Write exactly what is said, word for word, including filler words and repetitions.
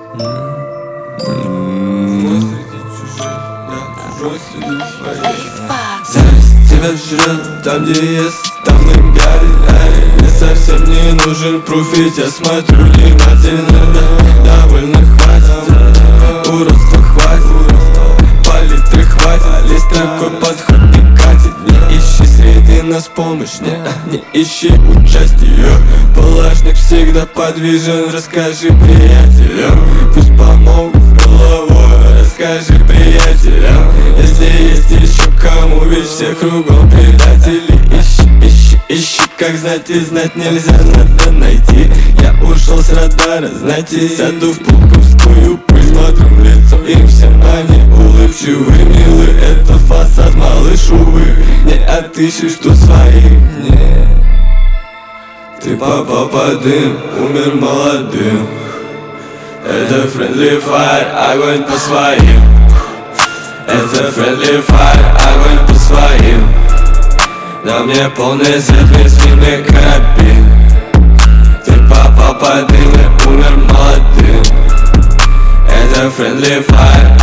Зависть тебя жрет, там где ест, там и горит. Мне совсем не нужен пруф, ведь я смотрю внимательно. Довольно хватит, уродства хватит, палитры хватит. Лезь такой подход не катит. Не ищи среди нас помощь, не, не ищи участия. Палашник всегда подвижен, расскажи приятелям. Пусть помогут с головой, расскажи приятелям. Если есть еще кому, ведь все кругом предатели. Ищи, ищи, ищи, как знать и знать нельзя, надо найти. Я ушел с радара, знаете, сяду в Пулковскую пыль. Смотрю в лицо им всем, они улыбчивы, милы. Это фасад, малыш, увы, не отыщешь тут своих, не. Ты попал под дым, умер молодым. Это friendly fire, огонь по своим. Это friendly fire, огонь по своим. На мне полный сет, весьминный карабин. Ты попал под дым и умер молодым. Это friendly fire,